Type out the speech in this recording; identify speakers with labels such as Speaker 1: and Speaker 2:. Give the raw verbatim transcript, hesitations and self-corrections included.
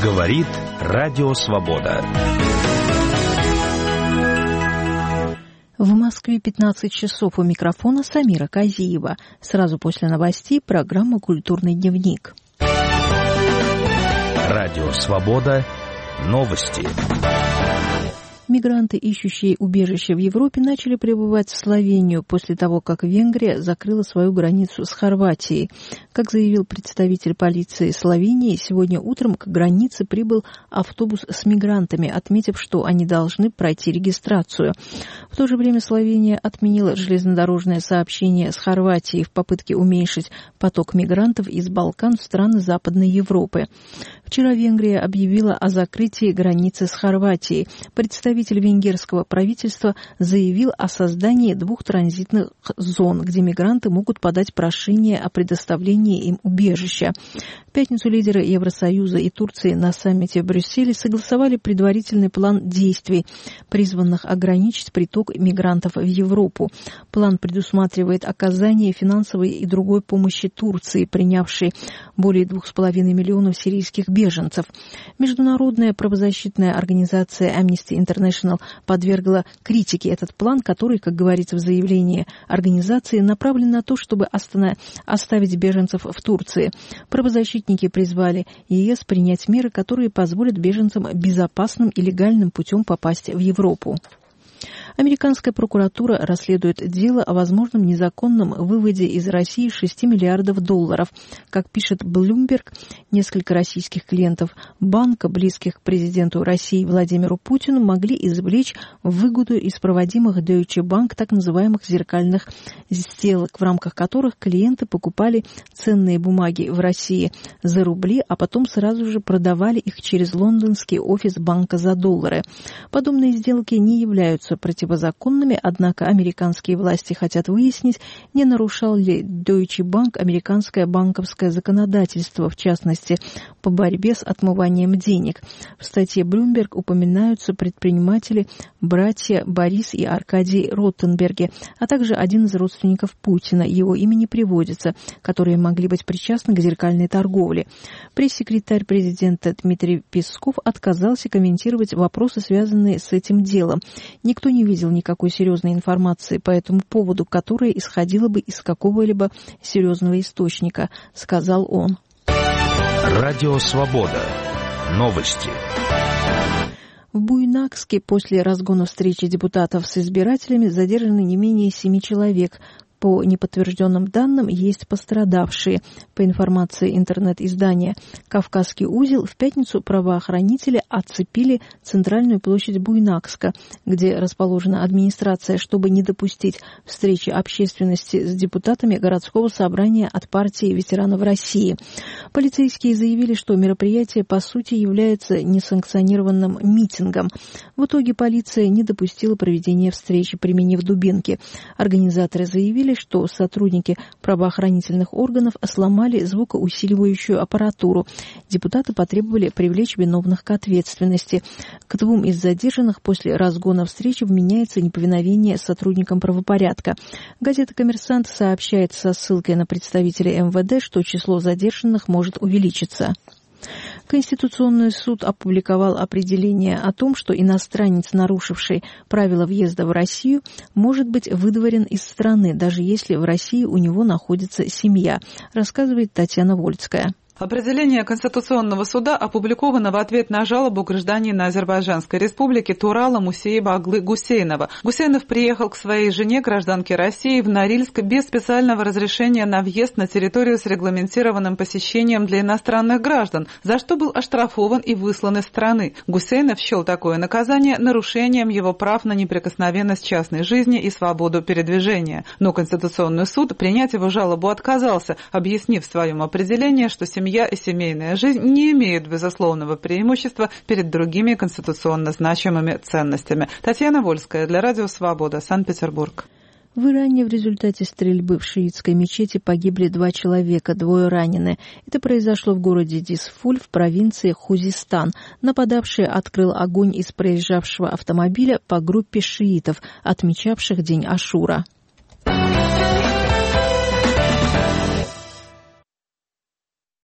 Speaker 1: Говорит Радио Свобода.
Speaker 2: В Москве пятнадцать часов, у микрофона Самира Казиева. Сразу после новостей программа «Культурный дневник».
Speaker 1: Радио Свобода. Новости.
Speaker 2: Мигранты, ищущие убежище в Европе, начали прибывать в Словению после того, как Венгрия закрыла свою границу с Хорватией. Как заявил представитель полиции Словении, сегодня утром к границе прибыл автобус с мигрантами, отметив, что они должны пройти регистрацию. В то же время Словения отменила железнодорожное сообщение с Хорватией в попытке уменьшить поток мигрантов из Балкан в страны Западной Европы. Вчера Венгрия объявила о закрытии границы с Хорватией. Представитель венгерского правительства заявил о создании двух транзитных зон, где мигранты могут подать прошение о предоставлении им убежища. В пятницу лидеры Евросоюза и Турции на саммите в Брюсселе согласовали предварительный план действий, призванных ограничить приток мигрантов в Европу. План предусматривает оказание финансовой и другой помощи Турции, принявшей более двух с половиной миллионов сирийских беженцев. Международная правозащитная организация Amnesty International подвергла критике этот план, который, как говорится в заявлении организации, направлен на то, чтобы оставить беженцев в Турции. Правозащитники призвали ЕС принять меры, которые позволят беженцам безопасным и легальным путем попасть в Европу. Американская прокуратура расследует дело о возможном незаконном выводе из России шести миллиардов долларов. Как пишет Bloomberg, несколько российских клиентов банка, близких к президенту России Владимиру Путину, могли извлечь выгоду из проводимых Deutsche Bank так называемых зеркальных сделок, в рамках которых клиенты покупали ценные бумаги в России за рубли, а потом сразу же продавали их через лондонский офис банка за доллары. Подобные сделки не являются противозаконными, однако американские власти хотят выяснить, не нарушал ли Deutsche Bank американское банковское законодательство, в частности, по борьбе с отмыванием денег. В статье Bloomberg упоминаются предприниматели братья Борис и Аркадий Ротенберги, а также один из родственников Путина, его имя не приводится, которые могли быть причастны к зеркальной торговле. Пресс-секретарь президента Дмитрий Песков отказался комментировать вопросы, связанные с этим делом. Никто не видел никакой серьезной информации по этому поводу, которая исходила бы из какого-либо серьезного источника, сказал он.
Speaker 1: Радио Свобода. Новости.
Speaker 2: В Буйнакске после разгона встречи депутатов с избирателями задержаны не менее семи человек. По неподтвержденным данным, есть пострадавшие. По информации интернет-издания «Кавказский узел», в пятницу правоохранители оцепили центральную площадь Буйнакска, где расположена администрация, чтобы не допустить встречи общественности с депутатами городского собрания от партии ветеранов России. Полицейские заявили, что мероприятие по сути является несанкционированным митингом. В итоге полиция не допустила проведения встречи, применив дубинки. Организаторы заявили, что сотрудники правоохранительных органов сломали звукоусиливающую аппаратуру. Депутаты потребовали привлечь виновных к ответственности. К двум из задержанных после разгона встречи вменяется неповиновение сотрудникам правопорядка. Газета «Коммерсант» сообщает со ссылкой на представителей эм вэ дэ, что число задержанных может увеличиться. Конституционный суд опубликовал определение о том, что иностранец, нарушивший правила въезда в Россию, может быть выдворен из страны, даже если в России у него находится семья, рассказывает Татьяна Вольцкая.
Speaker 3: Определение Конституционного суда опубликовано в ответ на жалобу гражданина Азербайджанской республики Турала Мусееба Аглы Гусейнова. Гусейнов приехал к своей жене, гражданке России, в Норильск без специального разрешения на въезд на территорию с регламентированным посещением для иностранных граждан, за что был оштрафован и выслан из страны. Гусейнов счел такое наказание нарушением его прав на неприкосновенность частной жизни и свободу передвижения. Но Конституционный суд принять его жалобу отказался, объяснив в своем определении, что семья и семейная жизнь не имеют безусловного преимущества перед другими конституционно значимыми ценностями. Татьяна Вольская для Радио Свобода, Санкт-Петербург.
Speaker 2: В Иране в результате стрельбы в шиитской мечети погибли два человека, двое ранены. Это произошло в городе Дисфуль в провинции Хузистан. Нападавший открыл огонь из проезжавшего автомобиля по группе шиитов, отмечавших день Ашура.